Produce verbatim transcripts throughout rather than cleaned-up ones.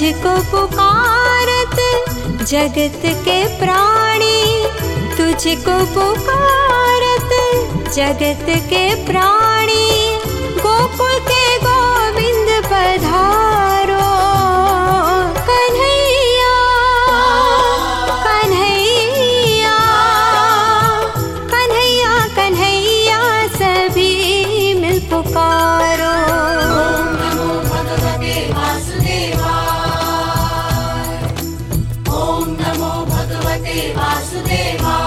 तुझको पुकारत जगत के प्राणी, तुझको पुकारत जगत के प्राणी। गोकुल के गोविंद पधारो, कन्हैया कन्हैया कन्हैया कन्हैया सभी मिल पुकारो। ओम नमो भगवते वासुदेवाय, ओम नमो भगवते वासुदेवाय।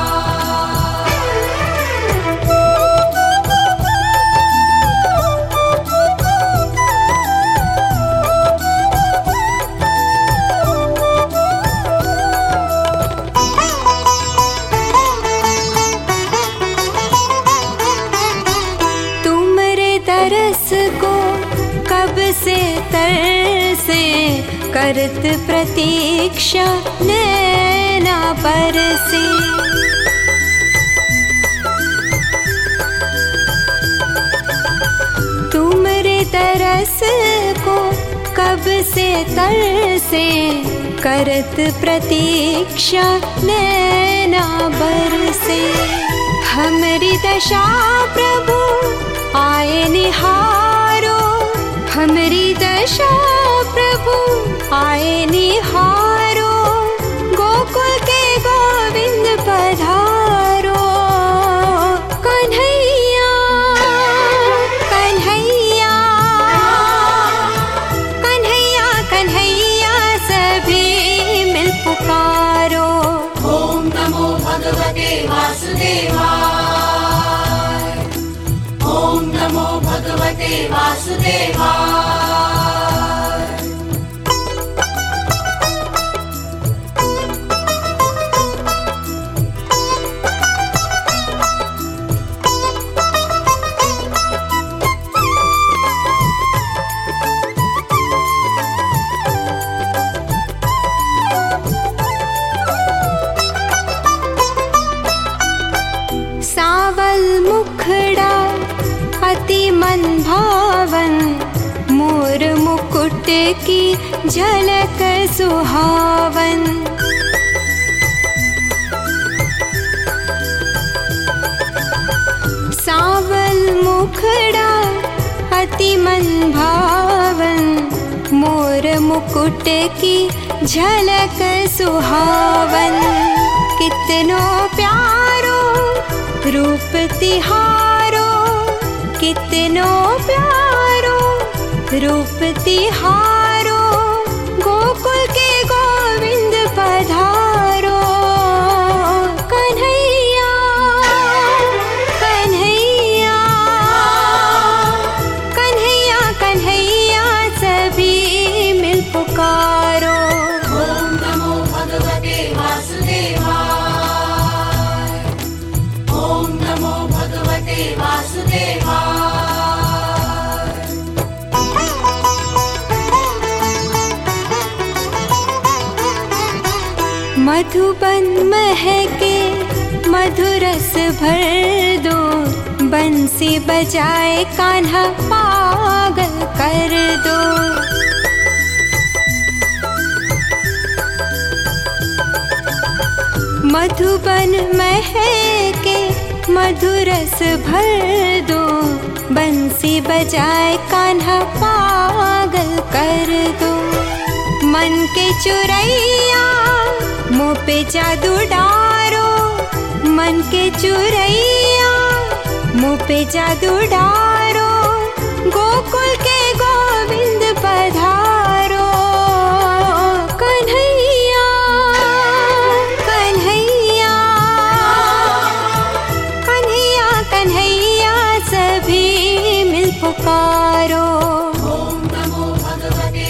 से तरसे करत प्रतीक्षा नैना बरसे। तुमरे तरस को कब से तरसे करत प्रतीक्षा नैना बरसे। हमारी दशा प्रभु आए निहारो, हमारी दशा प्रभु आए निहारो। गोकुल के गोविंद पधारो, कन्हैया कन्हैया कन्हैया कन्हैया सभी मिल पुकारो। ओम नमो भगवते वासुदेवाय, ओम नमो भगवते वासुदेवाय। सावल मुखड़ा अति मन भावन, मोर मुकुट की झलक सुहावन। सावल मुखड़ा अति मन भावन, मोर मुकुट की झलक सुहावन। कितनो प्यारो रूप तिहारो, कितनो प्यारो रूप तिहारो। गोकुल के गोविंद पधारो, कन्हैया कन्हैया कन्हैया कन्हैया सभी मिल पुकारो। ओम नमो भगवते वासुदेवाय, ओम नमो भगवते वासुदेवाय। मधुबन महके मधुरस भर दो, बंसी बजाए कान्हा पागल कर दो। मधुबन महके मधुरस भर दो, बंसी बजाए कान्हा पागल कर दो। मन के चुरैया मुँह पे जादू डारो, मन के चुरैया मुँह पे जादू डारो। गोकुल के गोविंद पधारो, कन्हैया कन्हैया कन्हैया कन्हैया सभी मिल पुकारो। ओम नमो भगवते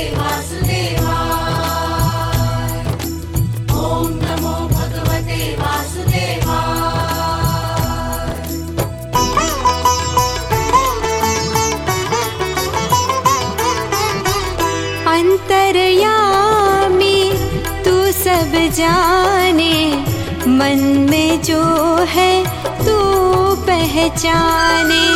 वासुदेवाय, ओम नमो भगवते वासुदेवाय। अंतर्यामी तू सब जाने, मन में जो है तू पहचाने।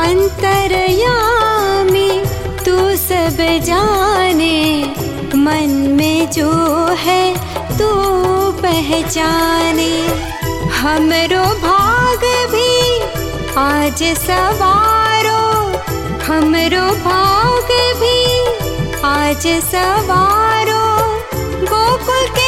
अंतर्यामी तू सब जाने, मन में जो है तू पहचाने। हमरो भाग भी आज सवारो, हमरो भाग भी आज सवारो, गोकुल के